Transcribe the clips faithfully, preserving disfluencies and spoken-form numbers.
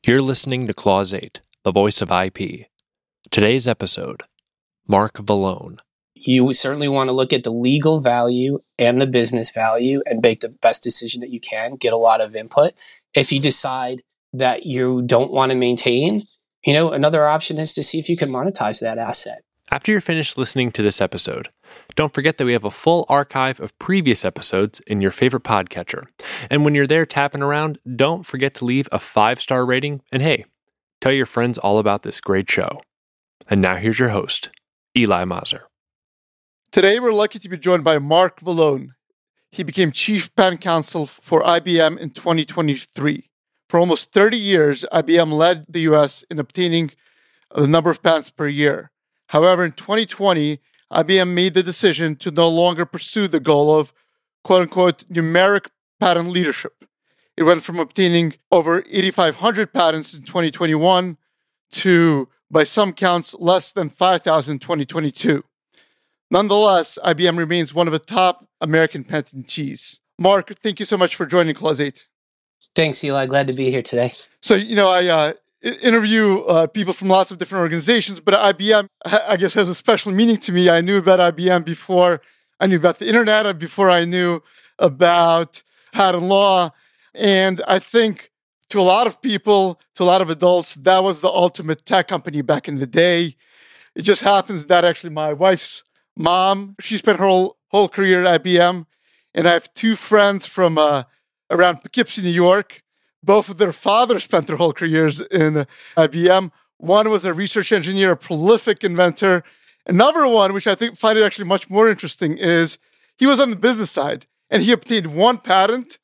You're listening to Clause eight, the voice of I P. Today's episode, Mark Vallone. You certainly want to look at the legal value and the business value and make the best decision that you can, get a lot of input. If you decide that you don't want to maintain, you know, another option is to see if you can monetize that asset. After you're finished listening to this episode, don't forget that we have a full archive of previous episodes in your favorite podcatcher. And when you're there tapping around, don't forget to leave a five-star rating. And hey, tell your friends all about this great show. And now here's your host, Eli Mazur. Today, we're lucky to be joined by Mark Vallone. He became Chief Patent Counsel for I B M in twenty twenty-three. For almost thirty years, I B M led the U S in obtaining the number of patents per year. However, in twenty twenty, I B M made the decision to no longer pursue the goal of quote-unquote numeric patent leadership. It went from obtaining over eighty-five hundred patents in twenty twenty-one to, by some counts, less than five thousand in twenty twenty-two. Nonetheless, I B M remains one of the top American patentees. Mark, thank you so much for joining Clause eight. Thanks, Eli. Glad to be here today. So, you know, I uh, interview uh, people from lots of different organizations, but I B M, I guess, has a special meaning to me. I knew about I B M before I knew about the internet, before I knew about patent law. And I think to a lot of people, to a lot of adults, that was the ultimate tech company back in the day. It just happens that actually my wife's mom, she spent her whole, whole career at I B M. And I have two friends from uh, around Poughkeepsie, New York. Both of their fathers spent their whole careers in I B M. One was a research engineer, a prolific inventor. Another one, which I think find it actually much more interesting, is he was on the business side and he obtained one patent,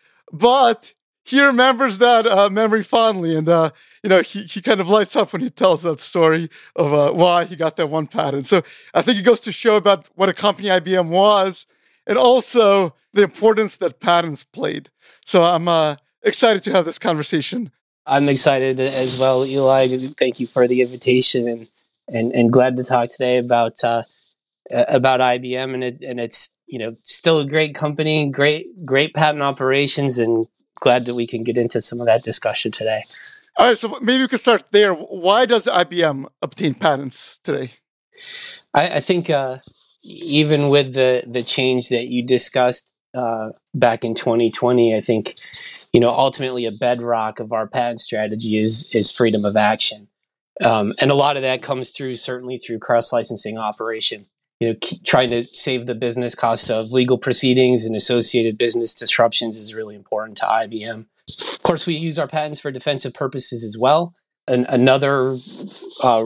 but he remembers that uh, memory fondly. And, uh, you know, he, he kind of lights up when he tells that story of uh, why he got that one patent. So I think it goes to show about what a company I B M was and also the importance that patents played. So I'm uh, excited to have this conversation. I'm excited as well, Eli. Thank you for the invitation, and and, and glad to talk today about uh, about I B M. And it, and it's you know still a great company, great great patent operations, and glad that we can get into some of that discussion today. All right, so maybe we could start there. Why does I B M obtain patents today? I, I think uh, even with the the change that you discussed uh, back in twenty twenty, I think you know ultimately a bedrock of our patent strategy is is freedom of action, um, and a lot of that comes through certainly through cross licensing operation. You know, keep trying to save the business costs of legal proceedings and associated business disruptions is really important to I B M. Of course, we use our patents for defensive purposes as well. And another uh,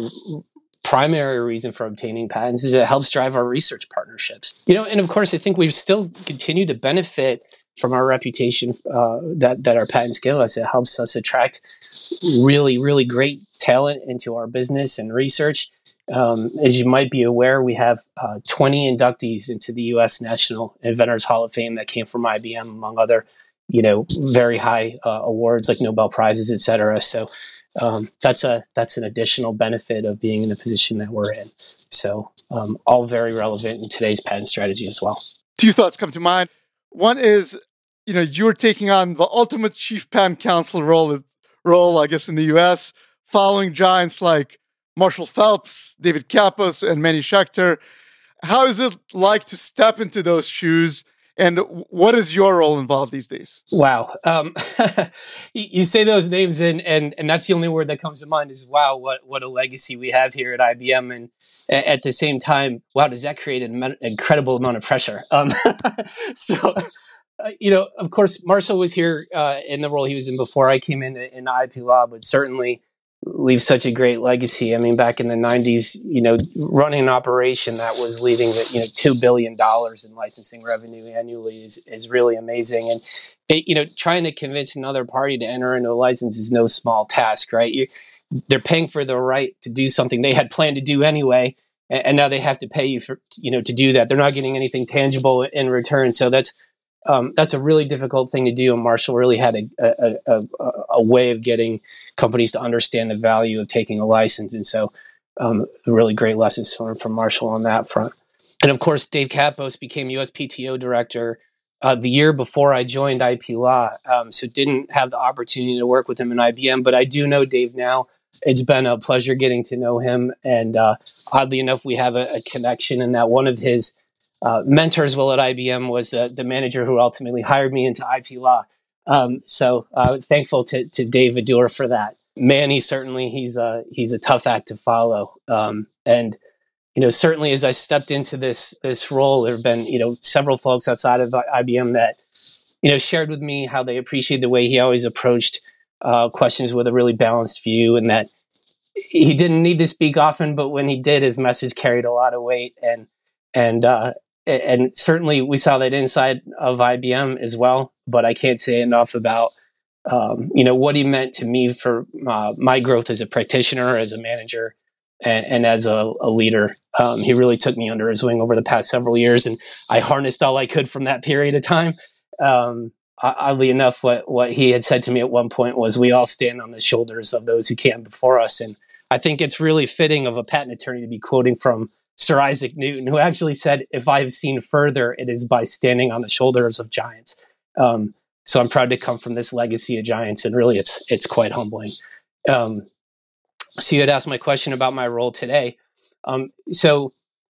primary reason for obtaining patents is it helps drive our research partnerships. You know, and of course, I think we still continue to benefit from our reputation uh, that that our patents give us. It helps us attract really, really great talent into our business and research. Um, as you might be aware, we have uh, twenty inductees into the U S National Inventors Hall of Fame that came from I B M, among other, you know, very high uh, awards like Nobel Prizes, et cetera. So um, that's a that's an additional benefit of being in the position that we're in. So um, all very relevant in today's patent strategy as well. Two thoughts come to mind. One is, you know, you're taking on the ultimate chief patent counsel role, role, I guess, in the U S, following giants like Marshall Phelps, David Kapos, and Manny Schechter. How is it like to step into those shoes? And what is your role involved these days? Wow. Um, you say those names and, and, and that's the only word that comes to mind is, wow, what, what a legacy we have here at I B M. And at the same time, wow, does that create an incredible amount of pressure? Um, so, uh, you know, of course, Marshall was here uh, in the role he was in before I came in in I P Law, but certainly leaves such a great legacy. I mean, back in the nineties, you know, running an operation that was leaving, you know, two billion dollars in licensing revenue annually is, is really amazing. And, it, you know, trying to convince another party to enter into a license is no small task, right? You, they're paying for the right to do something they had planned to do anyway. And, and now they have to pay you for, you know, to do that. They're not getting anything tangible in return. So that's, Um, that's a really difficult thing to do, and Marshall really had a, a, a, a way of getting companies to understand the value of taking a license, and so um, really great lessons learned from Marshall on that front. And of course, Dave Kapos became U S P T O director uh, the year before I joined I P Law, um, so didn't have the opportunity to work with him in I B M, but I do know Dave now. It's been a pleasure getting to know him, and uh, oddly enough, we have a, a connection in that one of his uh, mentors while at I B M was the, the manager who ultimately hired me into I P Law. Um, so uh, thankful to, to Dave Adur for that. Man, he certainly, he's a, he's a tough act to follow. Um, and you know, certainly as I stepped into this this role, there have been, you know, several folks outside of I B M that, you know, shared with me how they appreciate the way he always approached uh, questions with a really balanced view, and that he didn't need to speak often, but when he did, his message carried a lot of weight. And and uh, and certainly we saw that inside of I B M as well. But I can't say enough about um, you know, what he meant to me for uh, my growth as a practitioner, as a manager, and, and as a, a leader. Um, he really took me under his wing over the past several years, and I harnessed all I could from that period of time. Um, oddly enough, what, what he had said to me at one point was, we all stand on the shoulders of those who came before us. And I think it's really fitting of a patent attorney to be quoting from Sir Isaac Newton, who actually said, if I've seen further, it is by standing on the shoulders of giants. Um, so I'm proud to come from this legacy of giants, and really it's it's quite humbling. Um, so you had asked my question about my role today. Um, so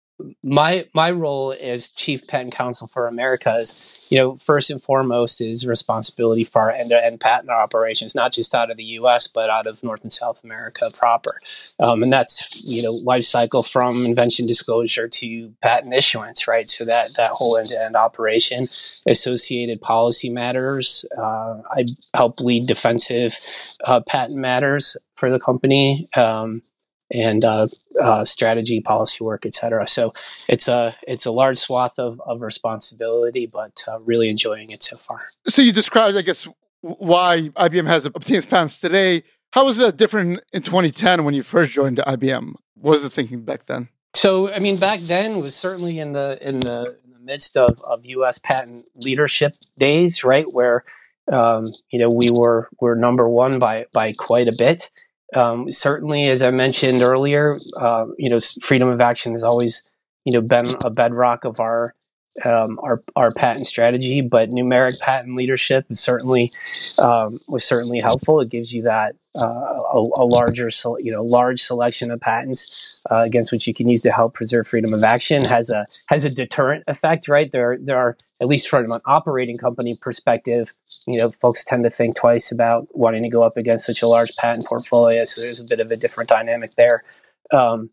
my my role as Chief Patent Counsel for Americas, you know, first and foremost is responsibility for our end-to-end patent operations, not just out of the U S, but out of North and South America proper. Um, and that's, you know, life cycle from invention disclosure to patent issuance, right? So that, that whole end-to-end operation, associated policy matters. Uh, I help lead defensive uh, patent matters for the company. Um, and uh, uh, strategy, policy work, et cetera. So it's a it's a large swath of, of responsibility, but uh, really enjoying it so far. So you described, I guess, why I B M has obtained patents today. How was that different in twenty ten when you first joined I B M? What was the thinking back then? So, I mean, back then was certainly in the in the, in the midst of, of U S patent leadership days, right, where um, you know we were were number one by by quite a bit. Um, certainly, as I mentioned earlier, uh, you know, freedom of action has always, you know, been a bedrock of our um, our our patent strategy. But numeric patent leadership is certainly um, was certainly helpful. It gives you that uh, a, a larger, you know, large selection of patents uh, against which you can use to help preserve freedom of action. Has a has a deterrent effect, right? There there are, at least from an operating company perspective, you know, folks tend to think twice about wanting to go up against such a large patent portfolio. So there's a bit of a different dynamic there. Um,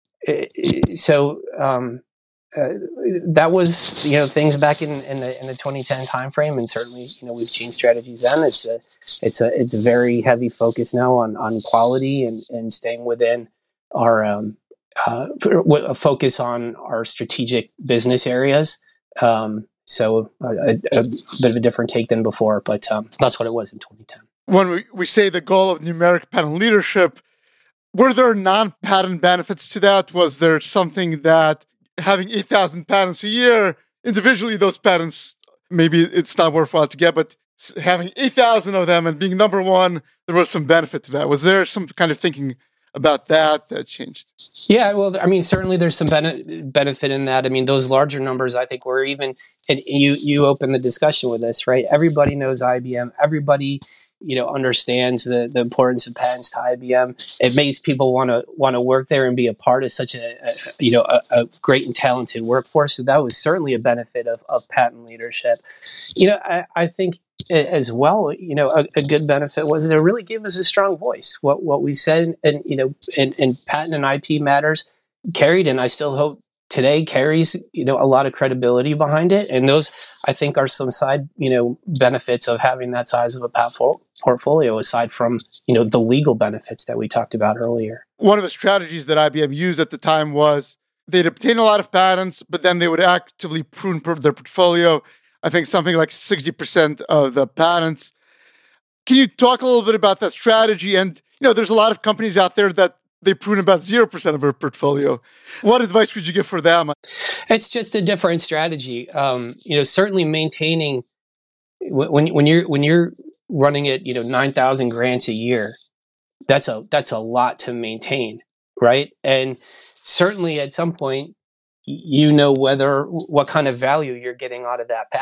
so um, uh, that was, you know, things back in, in the in the twenty ten timeframe, and certainly, you know, we've changed strategies then. It's a it's a it's a very heavy focus now on on quality and and staying within our um, uh, a focus on our strategic business areas. Um, So a, a bit of a different take than before, but um, that's what it was in twenty ten. When we, we say the goal of numeric patent leadership, were there non-patent benefits to that? Was there something that having eight thousand patents a year, individually those patents, maybe it's not worthwhile to get, but having eight thousand of them and being number one, there was some benefit to that. Was there some kind of thinking about that that changed? Yeah, well, I mean, certainly there's some bene- benefit in that. I mean, those larger numbers, I think, were even, and you you opened the discussion with this, right? Everybody knows I B M. Everybody, you know, understands the, the importance of patents to I B M. It makes people want to want to work there and be a part of such a, a you know a, a great and talented workforce. So that was certainly a benefit of, of patent leadership. You know, I, I think as well, you know, a, a good benefit was that it really gave us a strong voice. What what we said, and you know, in, in patent and I P matters carried, and I still hope today carries, you know, a lot of credibility behind it. And those, I think, are some side, you know, benefits of having that size of a patent portfolio, aside from, you know, the legal benefits that we talked about earlier. One of the strategies that I B M used at the time was they'd obtain a lot of patents, but then they would actively prune their portfolio. I think something like sixty percent of the patents. Can you talk a little bit about that strategy? And, you know, there's a lot of companies out there that they prune about zero percent of their portfolio. What advice would you give for them? It's just a different strategy. Um, you know, certainly maintaining, when, when you're, when you're running at, you know, nine thousand grants a year, that's a, that's a lot to maintain. Right. And certainly at some point, you know whether what kind of value you're getting out of that patent,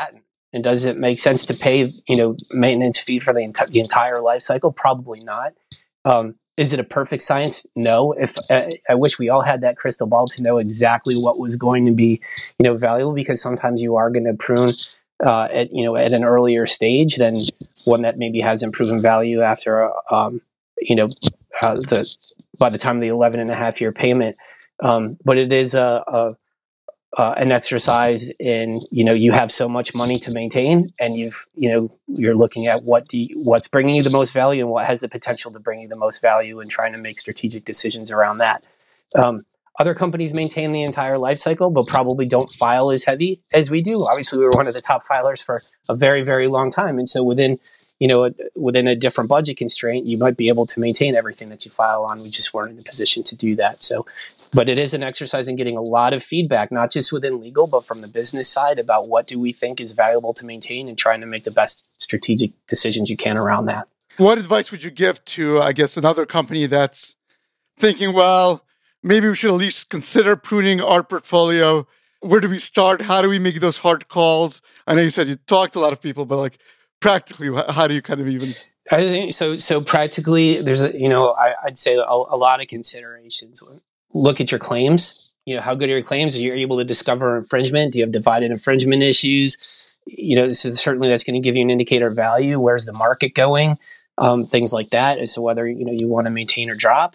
And does it make sense to pay, you know, maintenance fee for the, enti- the entire life cycle? Probably not. Um, is it a perfect science? No. If uh, I wish we all had that crystal ball to know exactly what was going to be, you know, valuable, because sometimes you are going to prune uh, at, you know, at an earlier stage than one that maybe hasn't proven value after, um, you know, uh, the by the time of the eleven and a half year payment. Um, but it is a, a Uh, an exercise in, you know, you have so much money to maintain, and you've, you know, you're looking at what do you, what's bringing you the most value and what has the potential to bring you the most value, and trying to make strategic decisions around that. Um, other companies maintain the entire life cycle, but probably don't file as heavy as we do. Obviously, we were one of the top filers for a very, very long time. And so within, you know, a, within a different budget constraint, you might be able to maintain everything that you file on. We just weren't in a position to do that. So, but it is an exercise in getting a lot of feedback, not just within legal, but from the business side, about what do we think is valuable to maintain, and trying to make the best strategic decisions you can around that. What advice would you give to, I guess, another company that's thinking, well, maybe we should at least consider pruning our portfolio? Where do we start? How do we make those hard calls? I know you said you talked to a lot of people, but like practically, how do you kind of even... I think so. So practically, there's a, you know, I, I'd say a, a lot of considerations. Look at your claims. You know, how good are your claims? Are you able to discover infringement? Do you have divided infringement issues? You know, so certainly that's going to give you an indicator of value. Where's the market going? Um, things like that, as to whether, you know, you want to maintain or drop.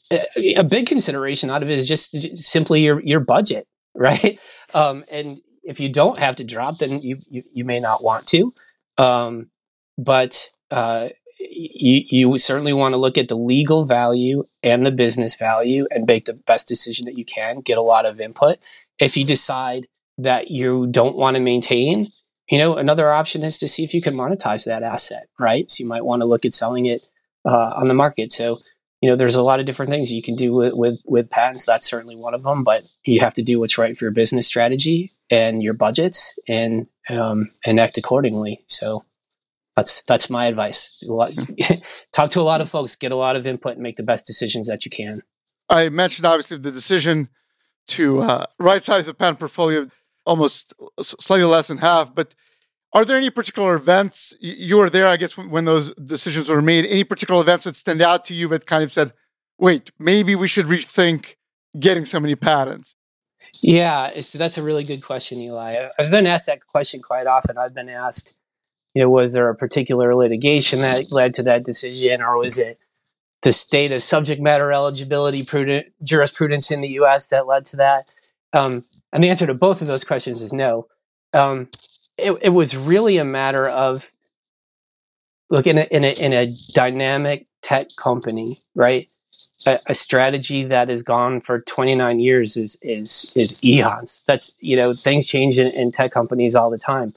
A, a big consideration out of it is just simply your your budget, right? Um, and if you don't have to drop, then you you, you may not want to. Um, but uh, you, you certainly want to look at the legal value and the business value and make the best decision that you can, get a lot of input. If you decide that you don't want to maintain, you know, another option is to see if you can monetize that asset, right? So you might want to look at selling it uh, on the market. So, you know, there's a lot of different things you can do with, with, with patents. That's certainly one of them, but you have to do what's right for your business strategy and your budgets, and um, and act accordingly. So That's that's my advice. Talk to a lot of folks, get a lot of input, and make the best decisions that you can. I mentioned, obviously, the decision to uh, right-size the patent portfolio, almost slightly less than half. But are there any particular events, you were there, I guess, when those decisions were made, any particular events that stand out to you that kind of said, wait, maybe we should rethink getting so many patents? Yeah, so that's a really good question, Eli. I've been asked that question quite often. I've been asked, you know, was there a particular litigation that led to that decision, or was it the state of subject matter eligibility prudent, jurisprudence in the U S that led to that? Um, and the answer to both of those questions is no. Um, it, it was really a matter of, look, in a, in a, in a dynamic tech company, right? A, a strategy that has gone for twenty-nine years is is is eons. That's, you know, things change in, in tech companies all the time.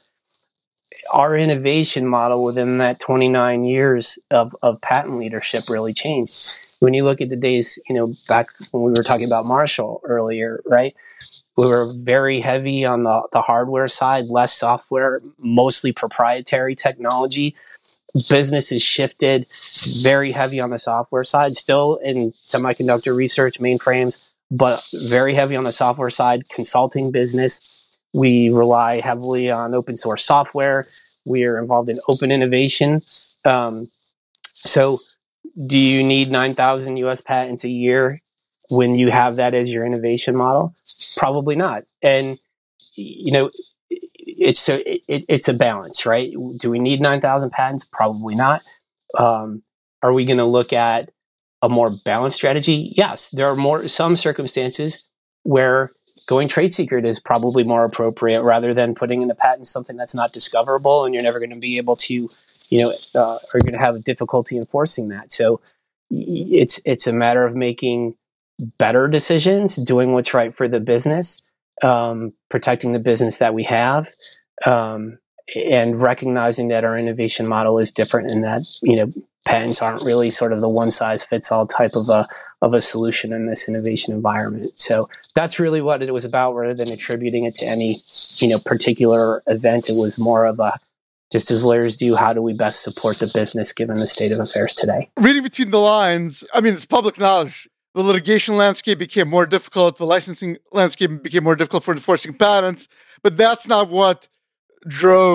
Our innovation model within that twenty-nine years of, of patent leadership really changed. When you look at the days, you know, back when we were talking about Marshall earlier, right? We were very heavy on the, the hardware side, less software, mostly proprietary technology. Business has shifted, very heavy on the software side, still in semiconductor research, mainframes, but very heavy on the software side, consulting business. We rely heavily on open source software. We are involved in open innovation. Um, so do you need nine thousand U S patents a year when you have that as your innovation model? Probably not. And, you know, it's so it, it's a balance, right? Do we need nine thousand patents? Probably not. Um, are we going to look at a more balanced strategy? Yes, there are more some circumstances where going trade secret is probably more appropriate, rather than putting in a patent something that's not discoverable and you're never going to be able to, you know, uh, are going to have difficulty enforcing that. So it's it's a matter of making better decisions, doing what's right for the business, um, protecting the business that we have, um, and recognizing that our innovation model is different, and that, you know, patents aren't really sort of the one size fits all type of a of a solution in this innovation environment. So that's really what it was about, rather than attributing it to any, you know, particular event. It was more of a, just as lawyers do, how do we best support the business given the state of affairs today? Reading between the lines, I mean, it's public knowledge. The litigation landscape became more difficult. The licensing landscape became more difficult for enforcing patents. But that's not what drove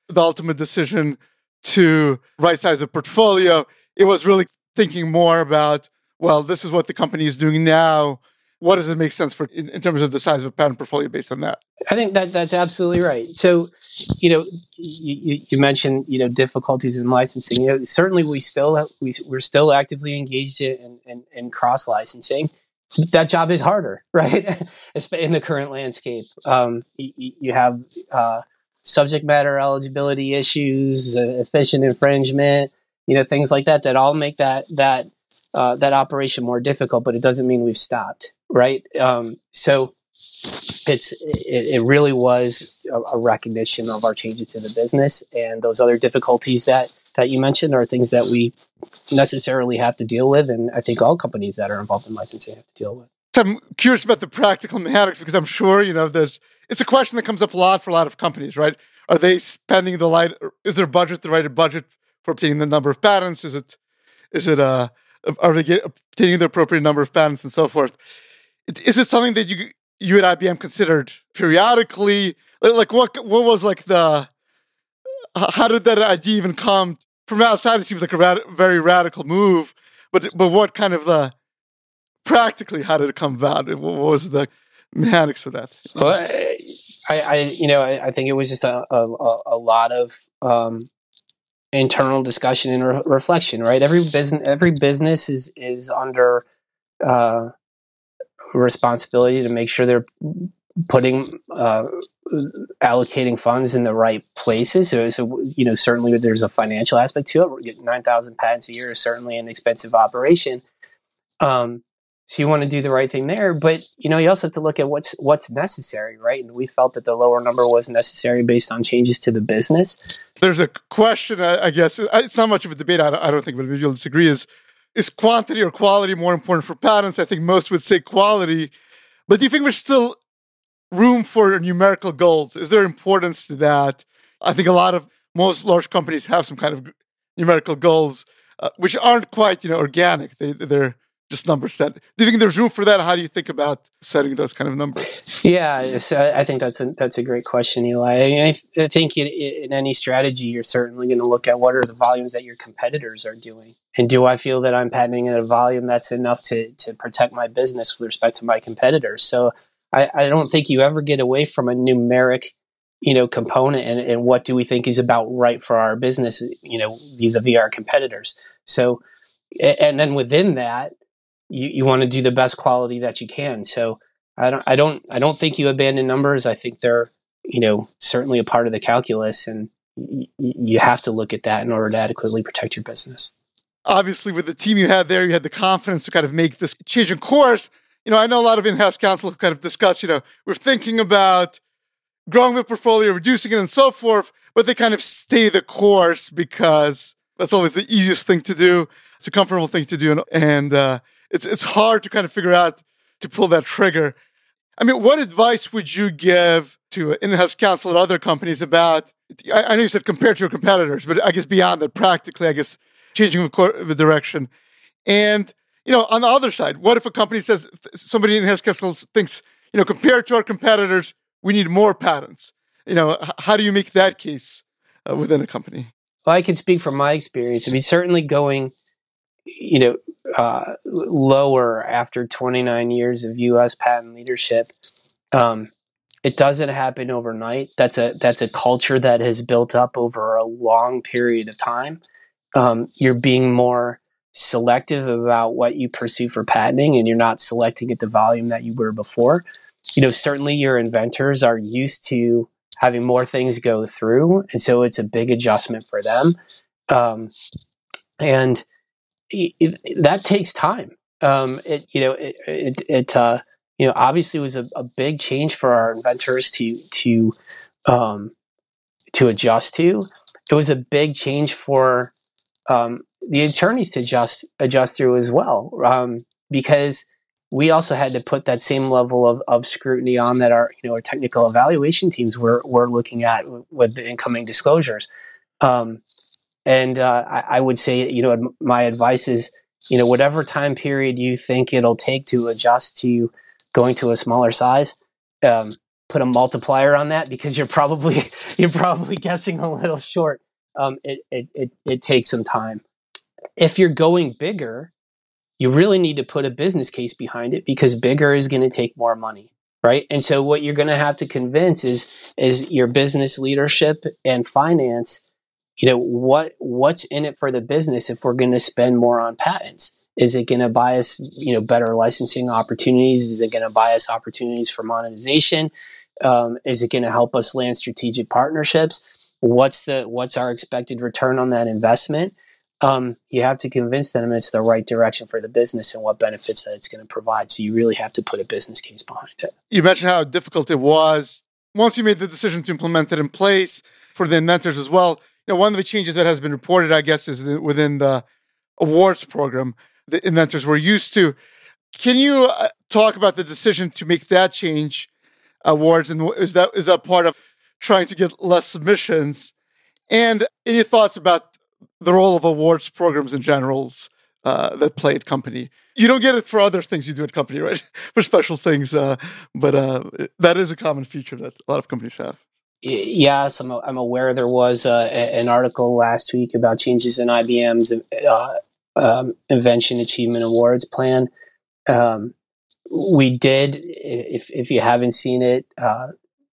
the ultimate decision to right size the portfolio. It was really thinking more about, well, this is what the company is doing now. What does it make sense for in, in terms of the size of a patent portfolio based on that? I think that that's absolutely right. So, you know, you, you mentioned, you know, difficulties in licensing. You know, certainly we still we we're still actively engaged in in, in cross licensing. That job is harder, right? In the current landscape, um, you, you have uh, subject matter eligibility issues, uh, efficient infringement, you know, things like that that all make that that uh, that operation more difficult. But it doesn't mean we've stopped, right? Um, so. It's it, it really was a, a recognition of our changes to the business, and those other difficulties that, that you mentioned are things that we necessarily have to deal with, and I think all companies that are involved in licensing have to deal with. So I'm curious about the practical mechanics because I'm sure you know there's it's a question that comes up a lot for a lot of companies, right? Are they spending the right? Is their budget the right budget for obtaining the number of patents? Is it is it uh are they get, obtaining the appropriate number of patents and so forth? Is it something that you you at I B M considered periodically? Like what what was like the how did that idea even come from outside? It seems like a rad, very radical move, but but what kind of the practically how did it come about? What was the mechanics of that? Well, I, I you know I, I think it was just a a, a lot of um, internal discussion and re- reflection. Right, every business every business is is under Uh, responsibility to make sure they're putting uh, allocating funds in the right places. So, so, you know, certainly there's a financial aspect to it. We're getting nine thousand patents a year is certainly an expensive operation. Um, so you want to do the right thing there, but you know, you also have to look at what's what's necessary, right? And we felt that the lower number was necessary based on changes to the business. There's a question, I guess it's not much of a debate. I don't, I don't think, but maybe you'll disagree. Is Is quantity or quality more important for patents? I think most would say quality. But do you think there's still room for numerical goals? Is there importance to that? I think a lot of, most large companies have some kind of numerical goals, uh, which aren't quite, you know, organic. They, they're just numbers set. Do you think there's room for that? How do you think about setting those kind of numbers? Yeah, so I think that's a that's a great question, Eli. I, mean, I, I think in, in any strategy, you're certainly going to look at what are the volumes that your competitors are doing, and do I feel that I'm patenting at a volume that's enough to to protect my business with respect to my competitors? So I, I don't think you ever get away from a numeric, you know, component, and, and what do we think is about right for our business, you know, vis-a-vis our competitors. So, and then within that, you, you want to do the best quality that you can. So I don't, I don't, I don't think you abandon numbers. I think they're, you know, certainly a part of the calculus, and y- you have to look at that in order to adequately protect your business. Obviously, with the team you had there, you had the confidence to kind of make this change in course. You know, I know a lot of in-house counsel who kind of discuss, you know, we're thinking about growing the portfolio, reducing it, and so forth, but they kind of stay the course because that's always the easiest thing to do. It's a comfortable thing to do, and, and uh, it's it's hard to kind of figure out to pull that trigger. I mean, what advice would you give to in-house counsel at other companies about, I, I know you said compared to your competitors, but I guess beyond that, practically, I guess, changing the, cor- the direction. And, you know, on the other side, what if a company says, somebody in in-house counsel thinks, you know, compared to our competitors, we need more patents? You know, h- how do you make that case uh, within a company? Well, I can speak from my experience. I mean, certainly going, you know, uh, lower after twenty-nine years of U S patent leadership, um, it doesn't happen overnight. That's a that's a culture that has built up over a long period of time. Um, you're being more selective about what you pursue for patenting, and you're not selecting at the volume that you were before. You know, certainly your inventors are used to having more things go through, and so it's a big adjustment for them. Um, and it, it, that takes time. Um, it, you know, it, it, it uh, you know, obviously was a, a big change for our inventors to, to, um, to adjust to. It was a big change for, um, the attorneys to adjust, adjust through as well. Um, because we also had to put that same level of, of scrutiny on that our, you know, our technical evaluation teams were, were looking at with the incoming disclosures. Um, And uh, I, I would say, you know, my advice is, you know, whatever time period you think it'll take to adjust to going to a smaller size, um, put a multiplier on that because you're probably you're probably guessing a little short. Um, it, it it it takes some time. If you're going bigger, you really need to put a business case behind it because bigger is going to take more money, right? And so what you're going to have to convince is is your business leadership and finance, you know, what what's in it for the business if we're going to spend more on patents? Is it going to buy us, you know, better licensing opportunities? Is it going to buy us opportunities for monetization? Um, is it going to help us land strategic partnerships? What's the what's our expected return on that investment? Um, you have to convince them it's the right direction for the business and what benefits that it's going to provide. So you really have to put a business case behind it. You mentioned how difficult it was once you made the decision to implement it in place for the inventors as well. You know, one of the changes that has been reported, I guess, is within the awards program the inventors were used to. Can you uh, talk about the decision to make that change, awards, and is that is that part of trying to get less submissions? And any thoughts about the role of awards programs in general uh, that play at company? You don't get it for other things you do at company, right? For special things, uh, but uh, that is a common feature that a lot of companies have. Yes, I'm, I'm aware there was uh, an article last week about changes in I B M's uh, um, Invention Achievement Awards plan. Um, we did, if if you haven't seen it, uh,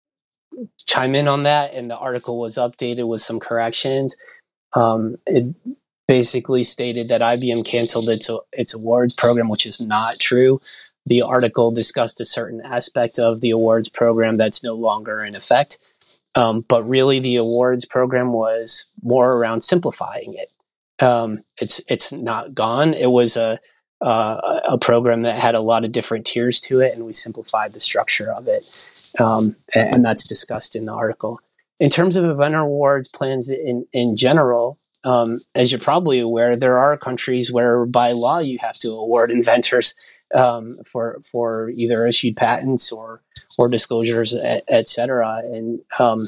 chime in on that, and the article was updated with some corrections. Um, it basically stated that I B M canceled its its awards program, which is not true. The article discussed a certain aspect of the awards program that's no longer in effect. Um, but really, the awards program was more around simplifying it. Um, it's it's not gone. It was a uh, a program that had a lot of different tiers to it, and we simplified the structure of it, um, and, and that's discussed in the article. In terms of inventor awards plans in in general, um, as you're probably aware, there are countries where by law you have to award inventors um, for for either issued patents or or disclosures, et, et cetera. And um,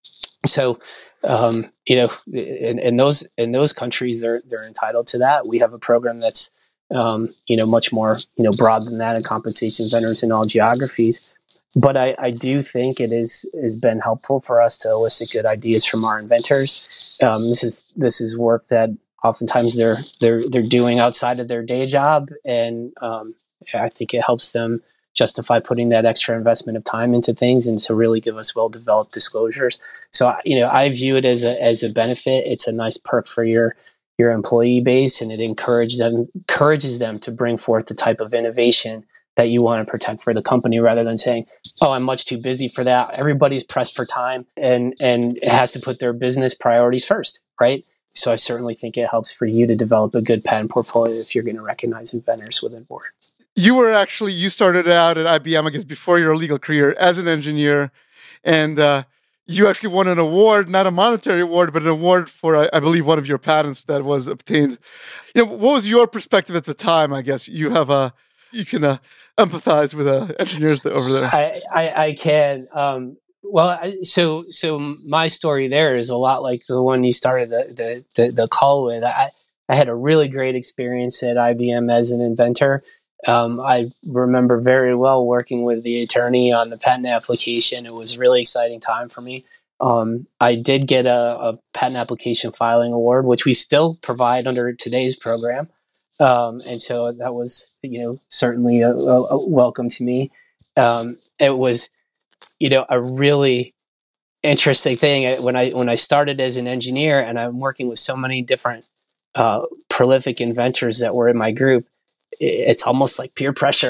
so, um, you know, in, in those in those countries, they're they're entitled to that. We have a program that's um, you know much more you know broad than that and compensates inventors in all geographies. But I, I do think it is has been helpful for us to elicit good ideas from our inventors. Um, this is this is work that oftentimes they're they're they're doing outside of their day job, and um, I think it helps them justify putting that extra investment of time into things and to really give us well-developed disclosures. So, you know, I view it as a as a benefit. It's a nice perk for your your employee base, and it encourages them encourages them to bring forth the type of innovation that you want to protect for the company, rather than saying, "Oh, I'm much too busy for that." Everybody's pressed for time, and and it has to put their business priorities first, right? So, I certainly think it helps for you to develop a good patent portfolio if you're going to recognize inventors within boards. You were actually, you started out at I B M, I guess, before your legal career as an engineer. And uh, you actually won an award, not a monetary award, but an award for, I, I believe, one of your patents that was obtained. You know, what was your perspective at the time? I guess you have a, you can uh, empathize with uh, engineers over there. I, I, I can. Um, well, I, so so my story there is a lot like the one you started the the, the, the call with. I, I had a really great experience at I B M as an inventor. Um, I remember very well working with the attorney on the patent application. It was a really exciting time for me. Um, I did get a, a patent application filing award, which we still provide under today's program. Um, and so that was, you know, certainly a, a, a welcome to me. Um, it was, you know, a really interesting thing when I when I started as an engineer, and I'm working with so many different uh, prolific inventors that were in my group. It's almost like peer pressure.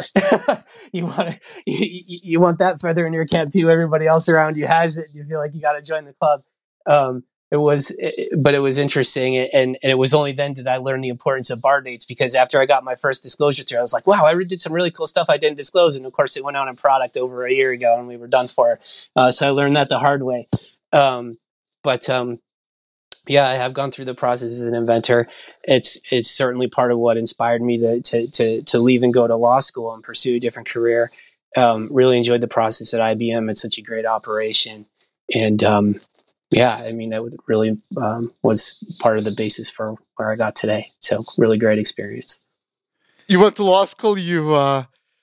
you want to, you, you want that feather in your cap too. Everybody else around you has it. You feel like you got to join the club. Um, it was, it, but it was interesting, and, and it was only then did I learn the importance of bar dates, because after I got my first disclosure through, I was like, wow, I did some really cool stuff I didn't disclose, and of course it went out in product over a year ago, and we were done for it. Uh, so I learned that the hard way. Um, but um, yeah, I have gone through the process as an inventor. It's it's certainly part of what inspired me to to to, to leave and go to law school and pursue a different career. Um, really enjoyed the process at I B M. It's such a great operation, and um, yeah, I mean that really um, was part of the basis for where I got today. So really great experience. You went to law school. You uh,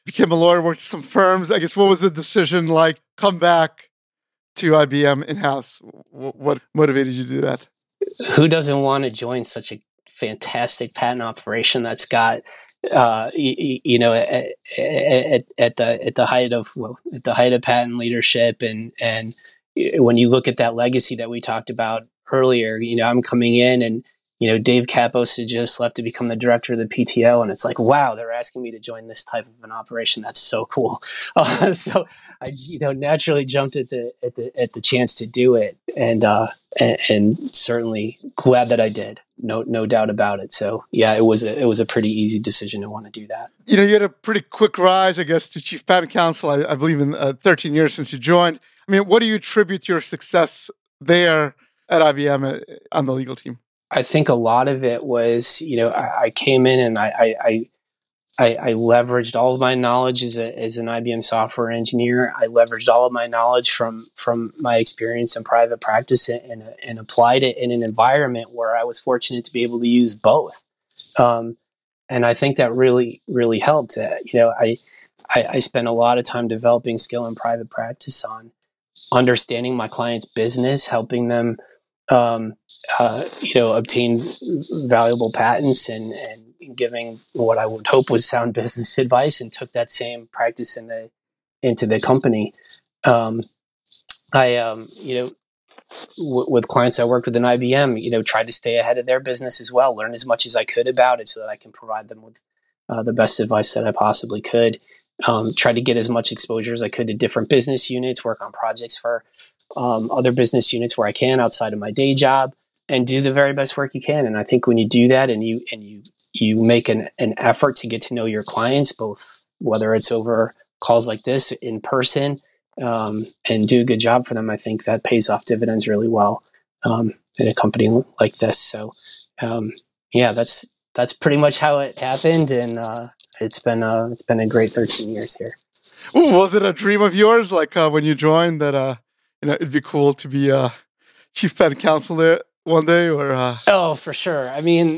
became a lawyer, worked at some firms. I guess what was the decision like? Come back to I B M in-house. What motivated you to do that? Who doesn't want to join such a fantastic patent operation that's got, uh, you, you know, at, at, at the at the height of well, at the height of patent leadership, and and when you look at that legacy that we talked about earlier, you know, I'm coming in and, you know, Dave Kapos had just left to become the director of the P T O. And it's like, wow, they're asking me to join this type of an operation. That's so cool. Uh, so I, you know, naturally jumped at the, at the, at the chance to do it. And, uh, and, and certainly glad that I did. No, no doubt about it. So yeah, it was a, it was a pretty easy decision to want to do that. You know, you had a pretty quick rise, I guess, to Chief Patent Counsel, I, I believe in uh, thirteen years since you joined. I mean, what do you attribute your success there at I B M uh, on the legal team? I think a lot of it was, you know, I, I came in and I, I, I, I leveraged all of my knowledge as, a, as an I B M software engineer. I leveraged all of my knowledge from from my experience in private practice and, and applied it in an environment where I was fortunate to be able to use both. Um, and I think that really, really helped. Uh, you know, I, I, I spent a lot of time developing skill in private practice on understanding my client's business, helping them Um, uh, you know, obtain valuable patents and, and giving what I would hope was sound business advice, and took that same practice in the, into the company. Um, I, um, you know, w- with clients I worked with in I B M, you know, tried to stay ahead of their business as well, learn as much as I could about it so that I can provide them with uh, the best advice that I possibly could. Um, try to get as much exposure as I could to different business units, work on projects for Um, other business units where I can outside of my day job, and do the very best work you can. And I think when you do that and you and you you make an, an effort to get to know your clients, both whether it's over calls like this, in person, um, and do a good job for them, I think that pays off dividends really well um, in a company like this. So um, yeah, that's that's pretty much how it happened, and uh, it's been uh, it's been a great thirteen years here. Ooh, was it a dream of yours, like uh, when you joined, that uh, you know, it'd be cool to be uh, Chief Patent Counsel there one day? Or uh... oh, for sure. I mean,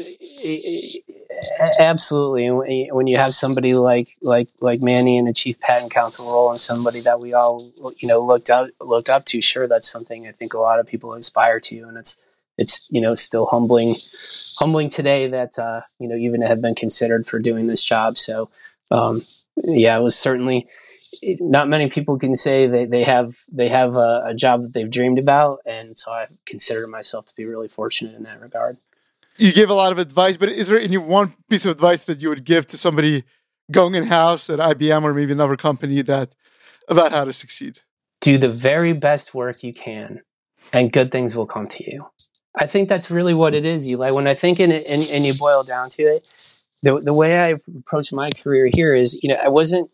absolutely. When you have somebody like like like Manny in a Chief Patent Counsel role, and somebody that we all, you know, looked up looked up to, sure, that's something I think a lot of people aspire to, and it's it's you know still humbling humbling today that uh, you know even have been considered for doing this job. So um, yeah, it was certainly. Not many people can say that they have they have a, a job that they've dreamed about, and so I consider myself to be really fortunate in that regard. You give a lot of advice, but is there any one piece of advice that you would give to somebody going in-house at I B M or maybe another company that about how to succeed? Do the very best work you can, and good things will come to you. I think that's really what it is, Eli. When I think in it, and, and you boil down to it, the the way I approached my career here is, you know, I wasn't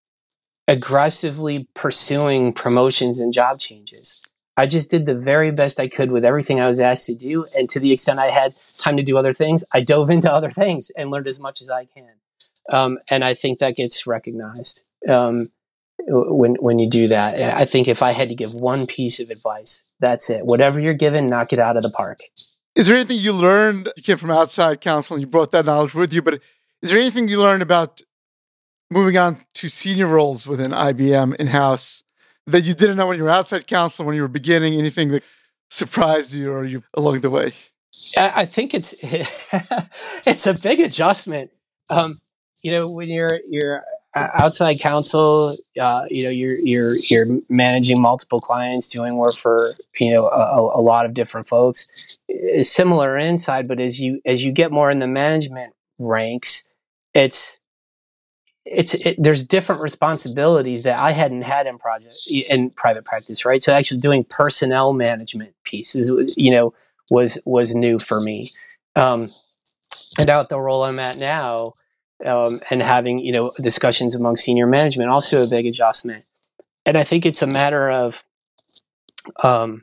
aggressively pursuing promotions and job changes. I just did the very best I could with everything I was asked to do. And to the extent I had time to do other things, I dove into other things and learned as much as I can. Um, and I think that gets recognized um, when when you do that. And I think if I had to give one piece of advice, that's it. Whatever you're given, knock it out of the park. Is there anything you learned? You came from outside counsel and you brought that knowledge with you, but is there anything you learned about moving on to senior roles within I B M in-house that you didn't know when you were outside counsel, when you were beginning? Anything that surprised you or you along the way? I think it's it's a big adjustment. Um, you know, when you're you're outside counsel, uh, you know, you're you're you're managing multiple clients, doing work for you know a, a lot of different folks. It's similar inside, but as you as you get more in the management ranks, it's It's it, there's different responsibilities that I hadn't had in project in private practice, right? So actually doing personnel management pieces, you know, was was new for me. Um, and out the role I'm at now, um, and having you know discussions among senior management, also a big adjustment. And I think it's a matter of, um,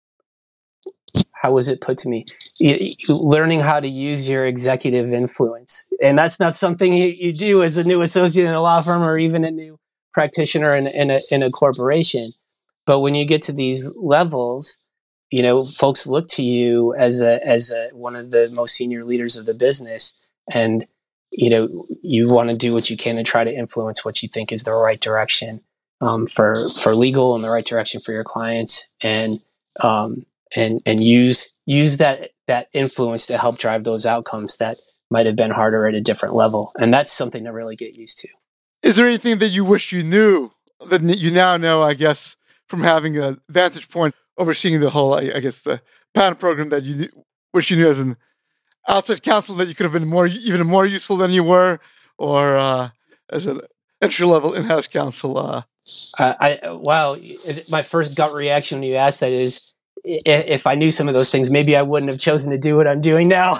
how was it put to me? You, you, learning how to use your executive influence. And that's not something you, you do as a new associate in a law firm or even a new practitioner in, in, a, in a corporation. But when you get to these levels, you know, folks look to you as a as a, one of the most senior leaders of the business. And you know, you want to do what you can to try to influence what you think is the right direction um, for for legal and the right direction for your clients, and um, and and use use that that influence to help drive those outcomes that might have been harder at a different level. And that's something to really get used to. Is there anything that you wish you knew that you now know, I guess, from having a vantage point overseeing the whole, I, I guess, the patent program that you knew, wish you knew as an outside counsel that you could have been more, even more useful than you were, or uh, as an entry-level in-house counsel? Uh... Uh, I wow, my first gut reaction when you asked that is, if I knew some of those things, maybe I wouldn't have chosen to do what I'm doing now.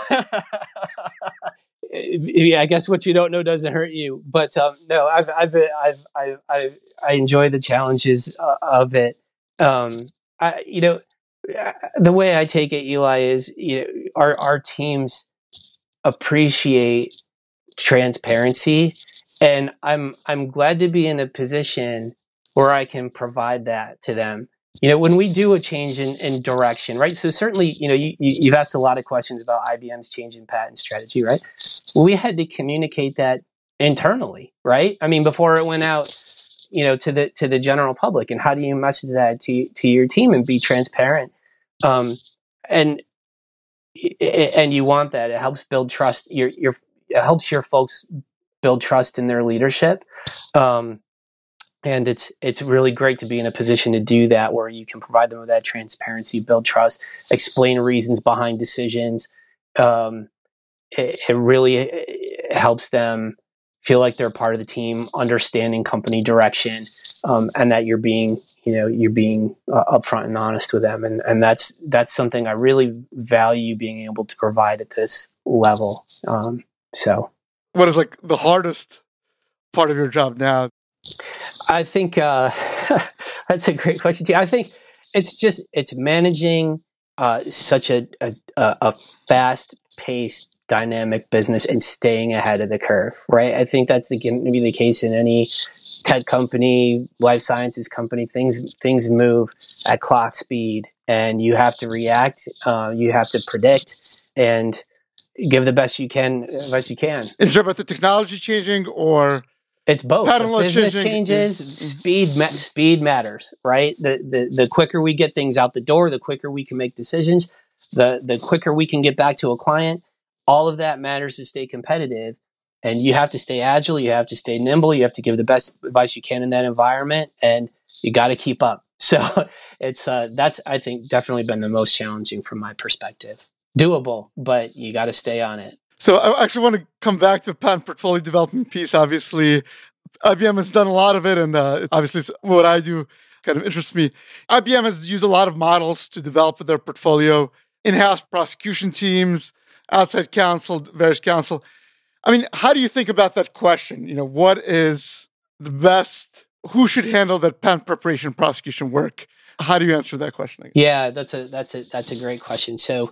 I guess what you don't know doesn't hurt you. But um, no, I've, I've, I've, I've, I've, I enjoy the challenges uh, of it. Um, I, you know, the way I take it, Eli, is you know, our our teams appreciate transparency, and I'm I'm glad to be in a position where I can provide that to them. You know, when we do a change in, in direction, right? So certainly, you know, you, you've asked a lot of questions about I B M's change in patent strategy, right? Well, we had to communicate that internally, right? I mean, before it went out, you know, to the to the general public. And how do you message that to to your team and be transparent? Um, and and you want that. It helps build trust. Your your it helps your folks build trust in their leadership. Um, And it's it's really great to be in a position to do that, where you can provide them with that transparency, build trust, explain reasons behind decisions. Um, it, it really it helps them feel like they're part of the team, understanding company direction, um, and that you're being you know you're being uh, upfront and honest with them. And and that's that's something I really value being able to provide at this level. Um, so, what is like the hardest part of your job now? I think uh, that's a great question too. I think it's just it's managing uh, such a, a a fast-paced, dynamic business and staying ahead of the curve, right? I think that's going to be the case in any tech company, life sciences company. Things things move at clock speed, and you have to react. Uh, you have to predict and give the best you can, best you can. Is it about the technology changing, or it's both? Patent law business changing. changes, speed ma- speed matters, right? The, the the quicker we get things out the door, the quicker we can make decisions, the the quicker we can get back to a client. All of that matters to stay competitive, and you have to stay agile. You have to stay nimble. You have to give the best advice you can in that environment, and you got to keep up. So it's uh, that's I think definitely been the most challenging from my perspective. Doable, but you got to stay on it. So I actually want to come back to the patent portfolio development piece. Obviously, I B M has done a lot of it, and uh, obviously what I do kind of interests me. I B M has used a lot of models to develop their portfolio, in-house prosecution teams, outside counsel, various counsel. I mean, how do you think about that question? You know, what is the best, who should handle that patent preparation prosecution work? How do you answer that question? Yeah, that's a that's a that's a great question. So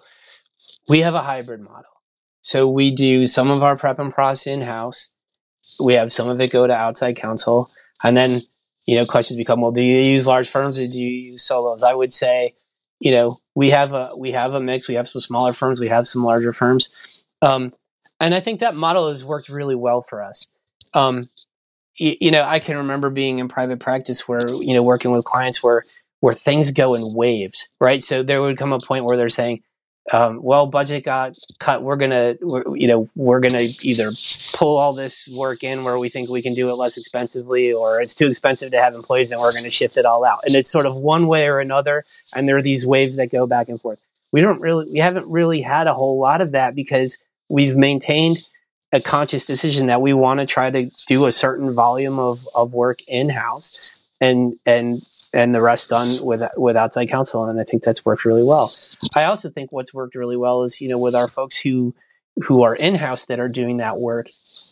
we have a hybrid model. So we do some of our prep and process in-house. We have some of it go to outside counsel. And then, you know, questions become, well, do you use large firms or do you use solos? I would say, you know, we have a we have a mix. We have some smaller firms. We have some larger firms. Um, and I think that model has worked really well for us. Um, you, you know, I can remember being in private practice where, you know, working with clients where where things go in waves, right? So there would come a point where they're saying, Um, well, budget got cut. We're gonna, we're, you know, we're gonna either pull all this work in where we think we can do it less expensively, or it's too expensive to have employees, and we're going to shift it all out. And it's sort of one way or another. And there are these waves that go back and forth. We don't really, we haven't really had a whole lot of that because we've maintained a conscious decision that we want to try to do a certain volume of of work in house. And and and the rest done with with outside counsel, and I think that's worked really well. I also think what's worked really well is, you know, with our folks who who are in house that are doing that work,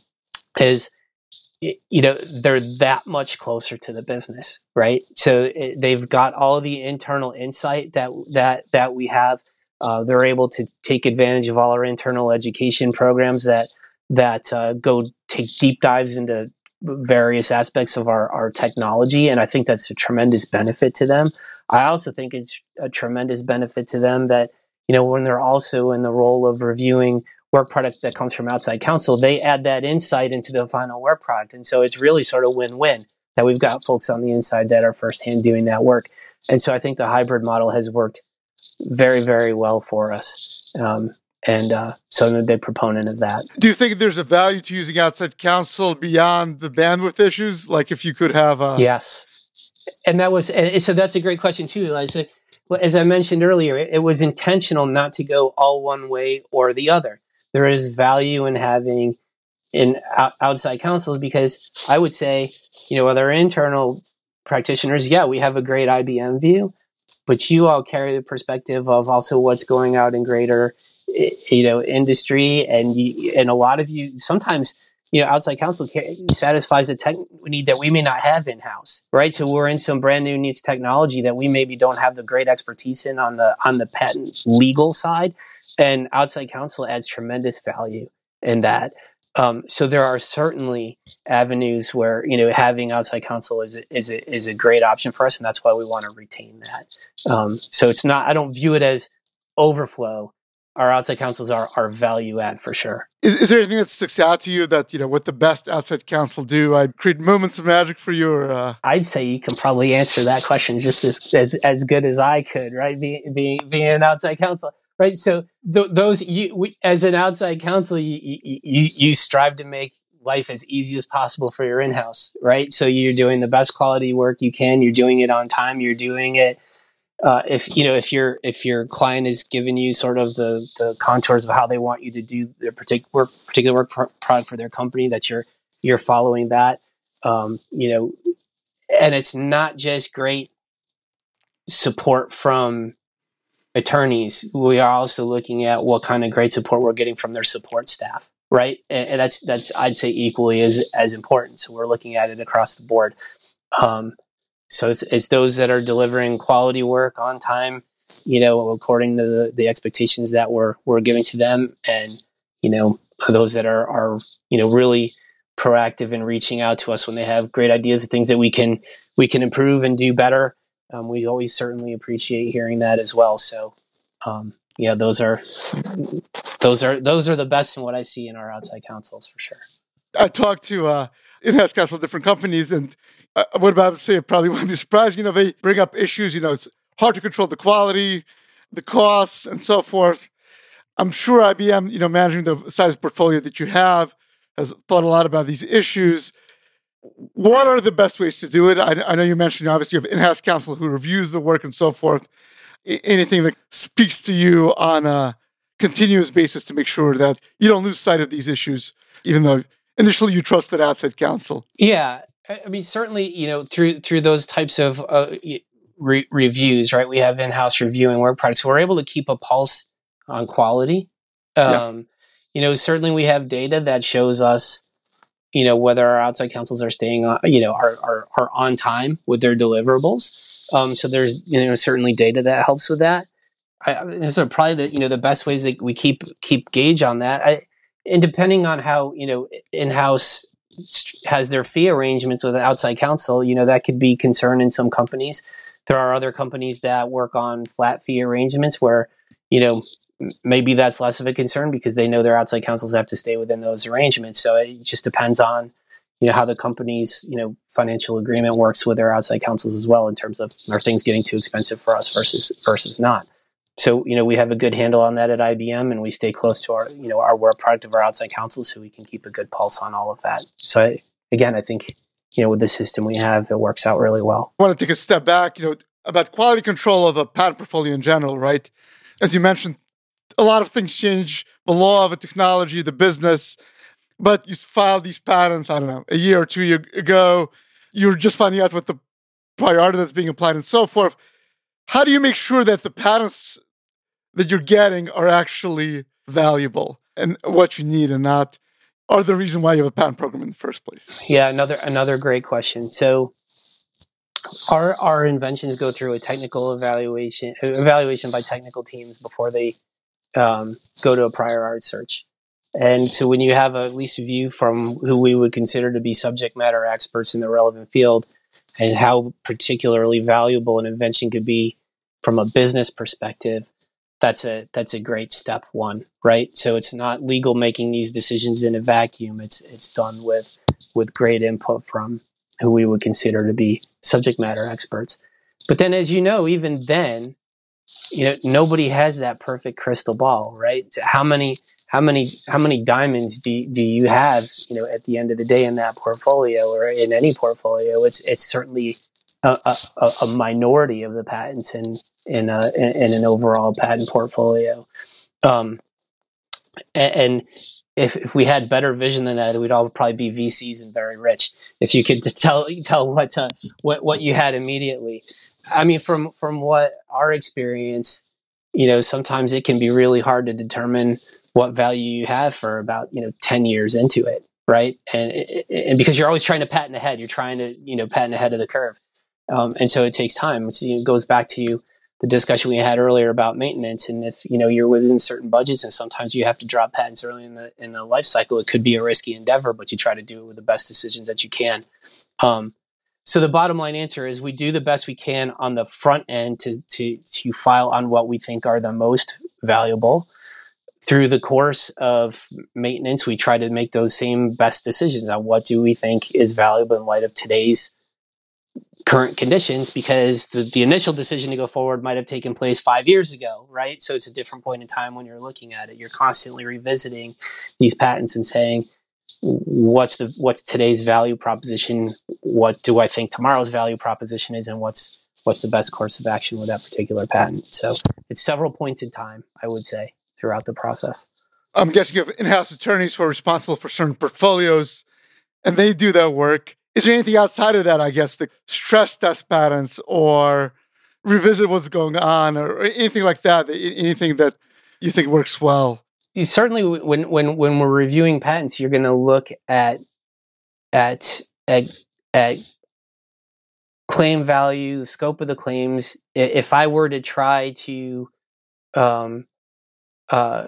is, you know, they're that much closer to the business, right? So it, they've got all of the internal insight that that that we have. Uh, they're able to take advantage of all our internal education programs that that uh, go take deep dives into various aspects of our, our technology. And I think that's a tremendous benefit to them. I also think it's a tremendous benefit to them that, you know, when they're also in the role of reviewing work product that comes from outside counsel, they add that insight into the final work product. And so it's really sort of win-win that we've got folks on the inside that are firsthand doing that work. And so I think the hybrid model has worked very, very well for us. Um, and uh, so I'm a big proponent of that. Do you think there's a value to using outside counsel beyond the bandwidth issues? Like if you could have a... Yes. And that was, and so that's a great question too, Eliza. As I mentioned earlier, it was intentional not to go all one way or the other. There is value in having in outside counsel because I would say, you know, with our internal practitioners, yeah, we have a great I B M view, but you all carry the perspective of also what's going out in greater, you know, industry, and you, and a lot of you sometimes, you know, outside counsel satisfies a tech need that we may not have in house, right? So we're in some brand new needs technology that we maybe don't have the great expertise in on the on the patent legal side, and outside counsel adds tremendous value in that. Um, so there are certainly avenues where, you know, having outside counsel is a, is a, is a great option for us, and that's why we want to retain that. Um, so it's not, I don't view it as overflow. Our outside counsels are, are value add for sure. Is, is there anything that sticks out to you that, you know, what the best outside counsel do? I create moments of magic for you, or uh... I'd say you can probably answer that question just as as, as good as I could, right? Being being being an outside counsel, right? So th- those you we, as an outside counsel, you, you you you strive to make life as easy as possible for your in-house, right? So you're doing the best quality work you can. You're doing it on time. You're doing it. Uh, if you know if your if your client is giving you sort of the, the contours of how they want you to do their particular work, particular work pro- product for their company, that you're you're following that, um, you know, and it's not just great support from attorneys. We are also looking at what kind of great support we're getting from their support staff, right? And, and that's that's I'd say equally as as important. So we're looking at it across the board. Um, So it's, it's those that are delivering quality work on time, you know, according to the, the expectations that we're we're giving to them, and you know, those that are are you know really proactive in reaching out to us when they have great ideas of things that we can we can improve and do better. Um, we always certainly appreciate hearing that as well. So, um, yeah, those are those are those are the best in what I see in our outside counsels for sure. I talked to uh, in-house counsel, different companies, and Uh, what about to say? It probably won't be surprised. You know, they bring up issues. You know, it's hard to control the quality, the costs, and so forth. I'm sure I B M, you know, managing the size portfolio that you have, has thought a lot about these issues. What are the best ways to do it? I, I know you mentioned, obviously, you have in-house counsel who reviews the work and so forth. I, anything that speaks to you on a continuous basis to make sure that you don't lose sight of these issues, even though initially you trusted outside counsel. Yeah. I mean, certainly, you know, through through those types of uh, re- reviews, right? We have in-house reviewing work products. So we're able to keep a pulse on quality. Um, yeah. You know, certainly we have data that shows us, you know, whether our outside counsels are staying on, you know, are are, are on time with their deliverables. Um, so there's, you know, certainly data that helps with that. I, so probably the, you know, the best ways that we keep keep gauge on that. I, and depending on how, you know, in-house has their fee arrangements with outside counsel, you know, that could be concern in some companies. There are other companies that work on flat fee arrangements where, you know, maybe that's less of a concern because they know their outside counsels have to stay within those arrangements. So it just depends on, you know, how the company's, you know, financial agreement works with their outside counsels as well in terms of, are things getting too expensive for us versus versus not. So, you know, we have a good handle on that at I B M, and we stay close to our, you know, our work product of our outside counsel so we can keep a good pulse on all of that. So, I, again, I think, you know, with the system we have, it works out really well. I want to take a step back, you know, about quality control of a patent portfolio in general, right? As you mentioned, a lot of things change, the law of a technology, the business, but you filed these patents, I don't know, a year or two years ago. You're just finding out what the priority that's being applied and so forth. How do you make sure that the patents that you're getting are actually valuable and what you need and not are the reason why you have a patent program in the first place? Yeah, another another great question. So our our inventions go through a technical evaluation evaluation by technical teams before they um, go to a prior art search. And so when you have a, at least a view from who we would consider to be subject matter experts in the relevant field and how particularly valuable an invention could be from a business perspective, that's a that's a great step one, right? So it's not legal making these decisions in a vacuum. It's it's done with with great input from who we would consider to be subject matter experts. But then, as you know, even then, you know, nobody has that perfect crystal ball, right? So how many how many how many diamonds do do you have, you know, at the end of the day in that portfolio or in any portfolio? It's it's certainly a, a, a minority of the patents in in, a, in an overall patent portfolio. Um, and, and if if we had better vision than that, we'd all probably be V Cs and very rich. If you could tell tell what uh, what what you had immediately, I mean, from from what our experience, you know, sometimes it can be really hard to determine what value you have for about you know ten years into it, right? And and because you're always trying to patent ahead, you're trying to you know patent ahead of the curve, um, and so it takes time. So it goes back to you. The discussion we had earlier about maintenance, and if you know you're within certain budgets, and sometimes you have to drop patents early in the in the life cycle, it could be a risky endeavor, but you try to do it with the best decisions that you can. Um, so the bottom line answer is we do the best we can on the front end to to to file on what we think are the most valuable. Through the course of maintenance, we try to make those same best decisions on what do we think is valuable in light of today's current conditions, because the, the initial decision to go forward might have taken place five years ago, right? So it's a different point in time when you're looking at it. You're constantly revisiting these patents and saying, what's the what's today's value proposition? What do I think tomorrow's value proposition is, and what's what's the best course of action with that particular patent? So it's several points in time, I would say, throughout the process. I'm guessing you have in-house attorneys who are responsible for certain portfolios, and they do that work. Is there anything outside of that, I guess, the stress test patents or revisit what's going on or anything like that, anything that you think works well? You certainly, when when when we're reviewing patents, you're going to look at, at at at claim value, the scope of the claims. If I were to try to um, uh,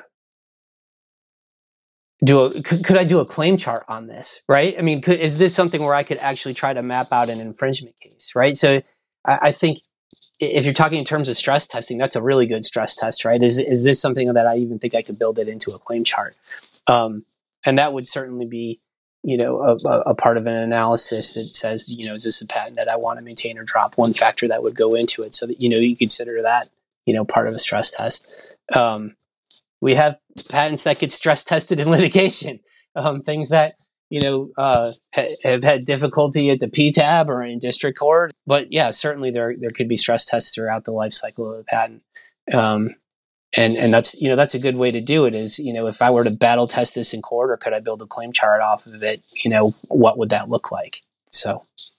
do a, could, could I do a claim chart on this, right? I mean, could, is this something where I could actually try to map out an infringement case, right? So I, I think if you're talking in terms of stress testing, that's a really good stress test, right? Is is this something that I even think I could build it into a claim chart? Um, and that would certainly be, you know, a, a part of an analysis that says, you know, is this a patent that I want to maintain or drop? One factor that would go into it, so that, you know, you consider that, you know, part of a stress test. Um, we have patents that get stress tested in litigation, um, things that, you know, uh, ha- have had difficulty at the P T A B or in district court. But yeah, certainly there there could be stress tests throughout the life cycle of the patent. Um, and and that's, you know, that's a good way to do it is, you know, if I were to battle test this in court, or could I build a claim chart off of it, you know, what would that look like? So.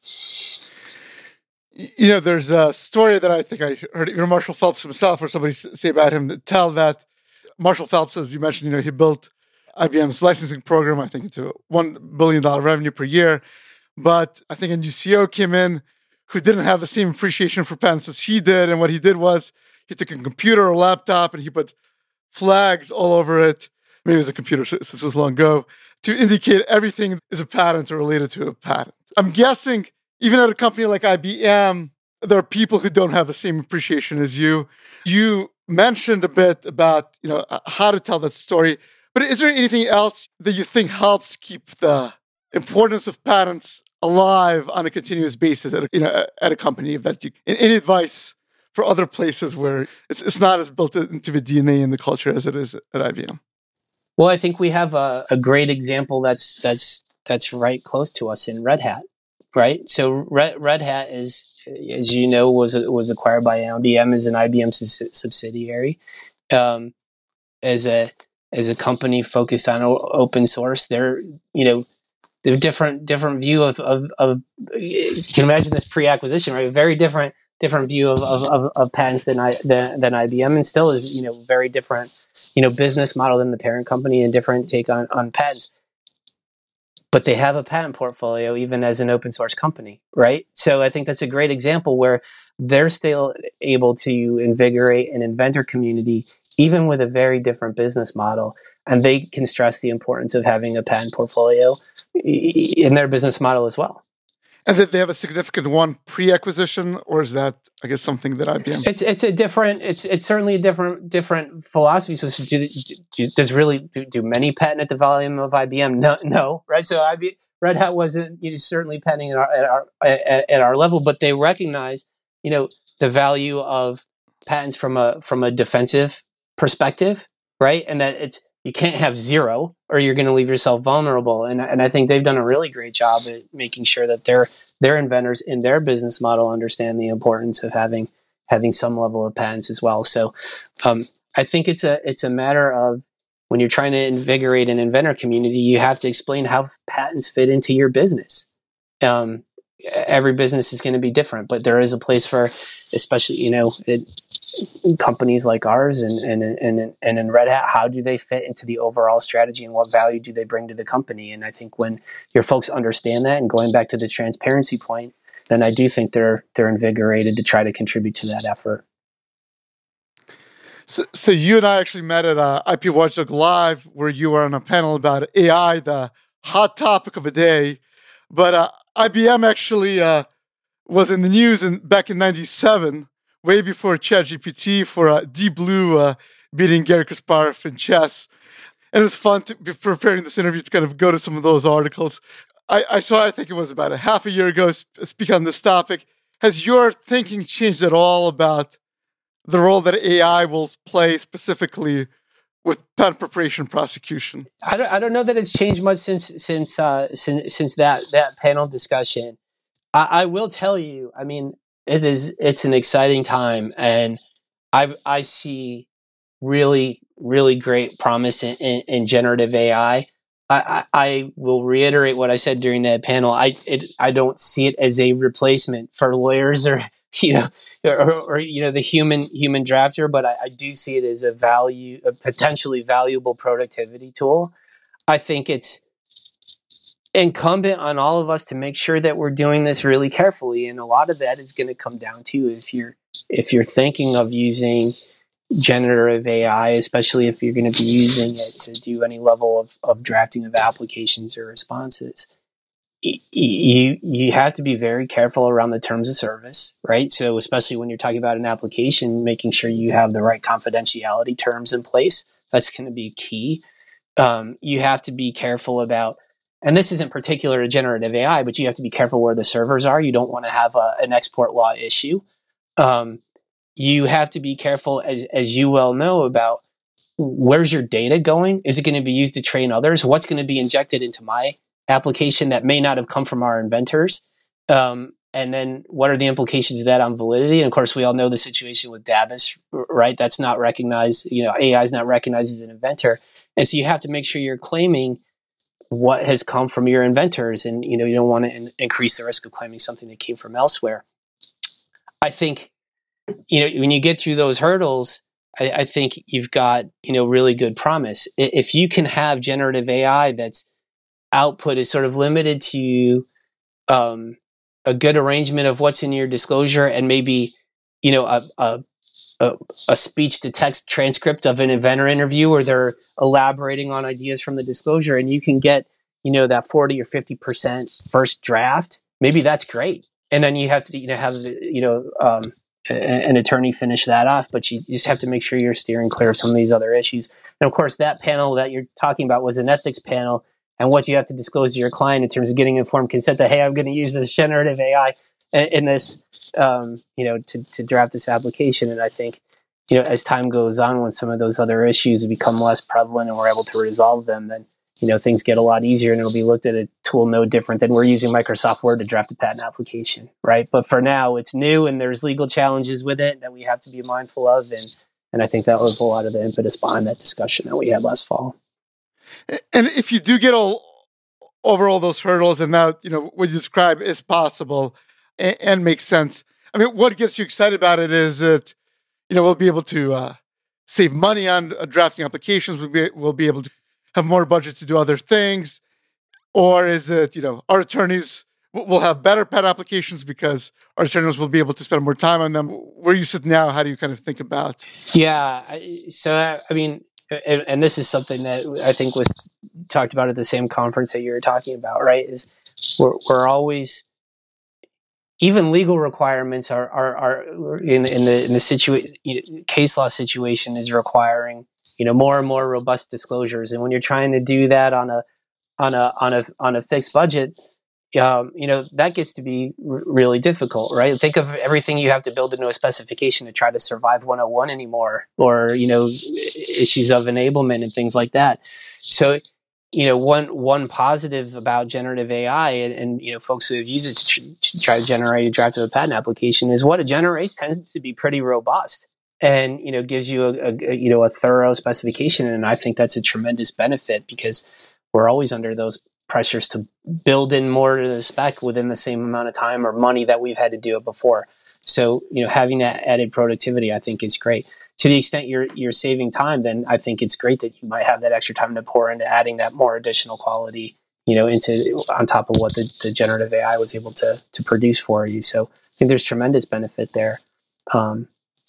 You know, there's a story that I think I heard either Marshall Phelps himself or somebody say about him that tell that Marshall Phelps, as you mentioned, you know, he built I B M's licensing program, I think, into one billion dollars revenue per year. But I think a new C E O came in who didn't have the same appreciation for patents as he did. And what he did was he took a computer or laptop and he put flags all over it. Maybe it was a computer, since this was long ago, to indicate everything is a patent or related to a patent. I'm guessing even at a company like I B M, there are people who don't have the same appreciation as you. You mentioned a bit about, you know, how to tell that story, but is there anything else that you think helps keep the importance of patents alive on a continuous basis at a, you know, at a company? That you, any advice for other places where it's it's not as built into the D N A and the culture as it is at I B M? Well, I think we have a, a great example that's that's that's right close to us in Red Hat, right? So Red, Red Hat is, as you know, was was acquired by I B M as an I B M su- subsidiary. Um, as a as a company focused on o- open source, they're you know they're different different view of, of of you can imagine this pre-acquisition, right? A very different different view of of, of, of patents than I than, than I B M, and still is you know very different you know business model than the parent company and different take on on patents. But they have a patent portfolio even as an open source company, right? So I think that's a great example where they're still able to invigorate an inventor community even with a very different business model. And they can stress the importance of having a patent portfolio in their business model as well. And that they have a significant one pre-acquisition, or is that, I guess, something that I B M? It's it's a different. It's it's certainly a different different philosophy. So, do, do, does really do, do many patent at the volume of I B M? No, no, right? So, I B, Red Hat wasn't you know, certainly patenting at our at our at, at our level, but they recognize you know the value of patents from a from a defensive perspective, right? And that it's you can't have zero, or you're going to leave yourself vulnerable. And and I think they've done a really great job at making sure that their their inventors in their business model understand the importance of having having some level of patents as well. So um, I think it's a it's a matter of when you're trying to invigorate an inventor community, you have to explain how patents fit into your business. Um, every business is going to be different, but there is a place for, especially you know, it, companies like ours and and and and in Red Hat, how do they fit into the overall strategy and what value do they bring to the company? And I think when your folks understand that, and going back to the transparency point, then I do think they're they're invigorated to try to contribute to that effort. So, so you and I actually met at uh, I P Watchdog Live, where you were on a panel about A I, the hot topic of the day. But uh, I B M actually uh, was in the news in, back in ninety-seven, way before ChatGPT, for uh, Deep Blue uh, beating Garry Kasparov in chess. And it was fun to be preparing this interview to kind of go to some of those articles. I, I saw, I think it was about a half a year ago, sp- speak on this topic. Has your thinking changed at all about the role that A I will play specifically with patent preparation prosecution? I don't, I don't know that it's changed much since since uh, since, since that that panel discussion. I, I will tell you, I mean, it is it's an exciting time, and I I see really really great promise in, in, in generative A I. I, I, I will reiterate what I said during that panel. I it, I don't see it as a replacement for lawyers or you know or, or you know the human human drafter, but I, I do see it as a value, a potentially valuable productivity tool. I think it's incumbent on all of us to make sure that we're doing this really carefully, and a lot of that is going to come down to if you're if you're thinking of using generative A I, especially if you're going to be using it to do any level of, of drafting of applications or responses, you you have to be very careful around the terms of service, right? So especially when you're talking about an application, making sure you have the right confidentiality terms in place, that's going to be key. Um, you have to be careful about, and this isn't particular to generative A I, but you have to be careful where the servers are. You don't want to have a, an export law issue. Um, you have to be careful, as as you well know, about where's your data going? Is it going to be used to train others? What's going to be injected into my application that may not have come from our inventors? Um, and then what are the implications of that on validity? And of course, we all know the situation with Davis, right? That's not recognized, you know, A I is not recognized as an inventor. And so you have to make sure you're claiming what has come from your inventors. And, you know, you don't want to in- increase the risk of claiming something that came from elsewhere. I think, you know, when you get through those hurdles, I, I think you've got, you know, really good promise. If you can have generative A I that's output is sort of limited to um, a good arrangement of what's in your disclosure and maybe, you know, a, a, a, a speech to text transcript of an inventor interview where they're elaborating on ideas from the disclosure, and you can get, you know, that forty or fifty percent first draft, maybe that's great. And then you have to, you know, have, you know, um, an attorney finish that off, but you just have to make sure you're steering clear of some of these other issues. And of course, that panel that you're talking about was an ethics panel, and what you have to disclose to your client in terms of getting informed consent that, hey, I'm going to use this generative A I in this, um, you know, to, to draft this application. And I think, you know, as time goes on, when some of those other issues become less prevalent and we're able to resolve them, then, you know, things get a lot easier, and it'll be looked at a tool no different than we're using Microsoft Word to draft a patent application, right? But for now, it's new and there's legal challenges with it that we have to be mindful of. And, and I think that was a lot of the impetus behind that discussion that we had last fall. And if you do get all over all those hurdles, and now, you know, what you describe is possible and, and makes sense. I mean, what gets you excited about it is that, you know, we'll be able to uh, save money on uh, drafting applications. We'll be, we'll be able to have more budget to do other things. Or is it, you know, our attorneys will have better patent applications because our attorneys will be able to spend more time on them. Where you sit now, how do you kind of think about? Yeah. So, I mean, and, and this is something that I think was talked about at the same conference that you were talking about, right? Is we're, we're always even legal requirements are are, are in in the in the situation you know, case law situation is requiring you know more and more robust disclosures, and when you're trying to do that on a on a on a on a fixed budget, um, you know that gets to be r- really difficult, right? Think of everything you have to build into a specification to try to survive one oh one anymore, or you know issues of enablement and things like that. So. You know, one one positive about generative A I and, and you know folks who have used it to, tr- to try to generate a draft of a patent application is what it generates tends to be pretty robust, and you know gives you a, a, a you know a thorough specification, and I think that's a tremendous benefit because we're always under those pressures to build in more to the spec within the same amount of time or money that we've had to do it before. So you know having that added productivity, I think, is great. To the extent you're you're saving time, then I think it's great that you might have that extra time to pour into adding that more additional quality, you know, into on top of what the, the generative A I was able to to produce for you. So I think there's tremendous benefit there um,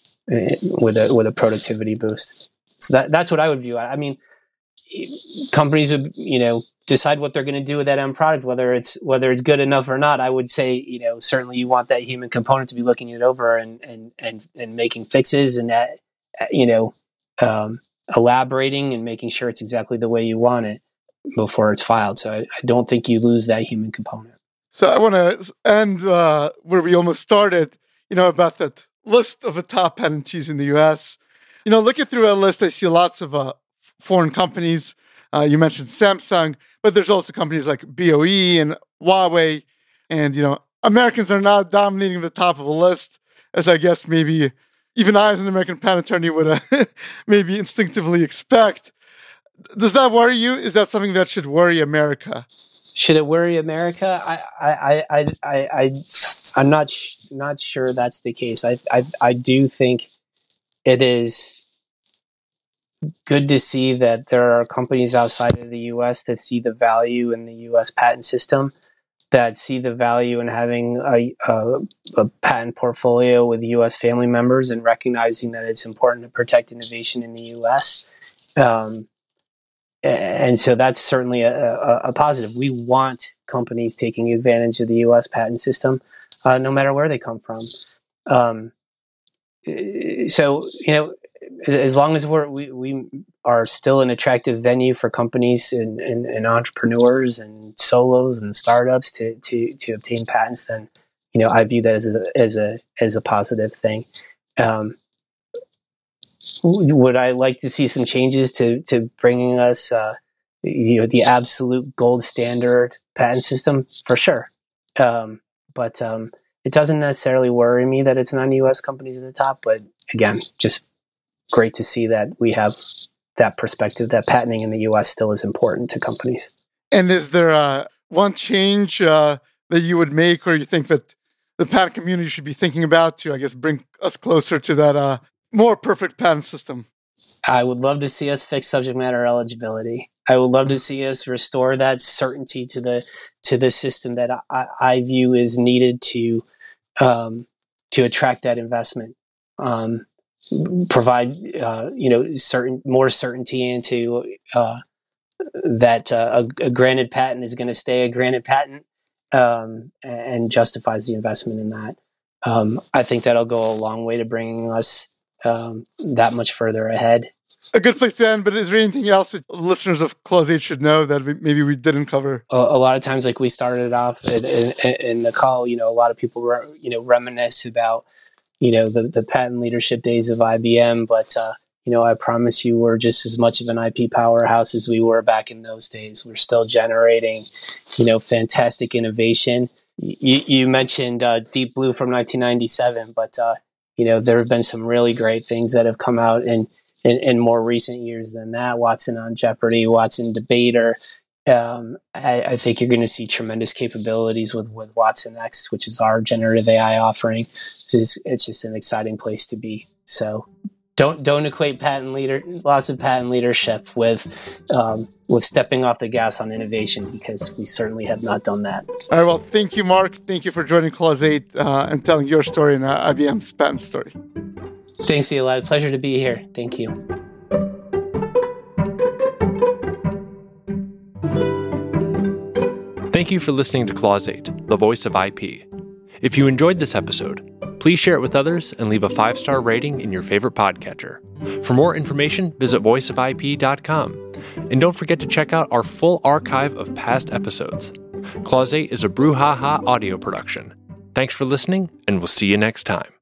with a with a productivity boost. So that that's what I would view. I mean, companies would you know decide what they're going to do with that end product, whether it's whether it's good enough or not. I would say you know certainly you want that human component to be looking it over and and and and making fixes and that. you know, um, elaborating and making sure it's exactly the way you want it before it's filed. So I, I don't think you lose that human component. So I want to end uh, where we almost started, you know, about that list of the top patentees in the U S. You know, looking through a list, I see lots of uh, foreign companies. Uh, you mentioned Samsung, but there's also companies like B O E and Huawei. And, you know, Americans are not dominating the top of a list, as I guess maybe even I, as an American patent attorney, would uh, maybe instinctively expect. Does that worry you? Is that something that should worry America? Should it worry America? I, I, I, I, I I'm not sh- not sure that's the case. I, I, I do think it is good to see that there are companies outside of the U S that see the value in the U S patent system, that see the value in having a, a, a patent portfolio with U S family members and recognizing that it's important to protect innovation in the U S. Um, and so that's certainly a, a, a positive. We want companies taking advantage of the U S patent system, uh, no matter where they come from. Um, so, you know, as long as we're, we, we are still an attractive venue for companies and, and, and entrepreneurs and solos and startups to, to, to obtain patents, then, you know, I view that as a, as a, as a positive thing. Um, would I like to see some changes to, to bringing us, uh, you know, the absolute gold standard patent system? For sure. Um, but um, it doesn't necessarily worry me that it's non-U S companies at the top, but again, just great to see that we have that perspective that patenting in the U S still is important to companies. And is there uh, one change uh, that you would make, or you think that the patent community should be thinking about to, I guess, bring us closer to that uh, more perfect patent system? I would love to see us fix subject matter eligibility. I would love to see us restore that certainty to the to the system that I, I view is needed to um, to attract that investment. Um, provide uh, you know certain more certainty into uh, that uh, a, a granted patent is going to stay a granted patent um, and justifies the investment in that. Um, I think that'll go a long way to bringing us um, that much further ahead. A good place to end, but is there anything else that listeners of Clause eight should know that we, maybe we didn't cover? A, a lot of times, like we started off in, in, in the call, you know, a lot of people re, you know reminisce about you know, the, the patent leadership days of I B M. But, uh, you know, I promise you we're just as much of an I P powerhouse as we were back in those days. We're still generating, you know, fantastic innovation. You, you mentioned uh, Deep Blue from nineteen ninety-seven, but, uh, you know, there have been some really great things that have come out in, in, in more recent years than that. Watson on Jeopardy, Watson Debater. Um, I, I think you're going to see tremendous capabilities with, with Watson X, which is our generative A I offering. It's, it's just an exciting place to be. So don't don't equate patent leader lots of patent leadership with um, with stepping off the gas on innovation, because we certainly have not done that. All right. Well, thank you, Mark. Thank you for joining Clause eight uh, and telling your story and uh, I B M's patent story. Thanks, Eli. Pleasure to be here. Thank you. Thank you for listening to Clause eight, the voice of I P. If you enjoyed this episode, please share it with others and leave a five-star rating in your favorite podcatcher. For more information, visit voice of I P dot com. And don't forget to check out our full archive of past episodes. Clause eight is a Brouhaha audio production. Thanks for listening, and we'll see you next time.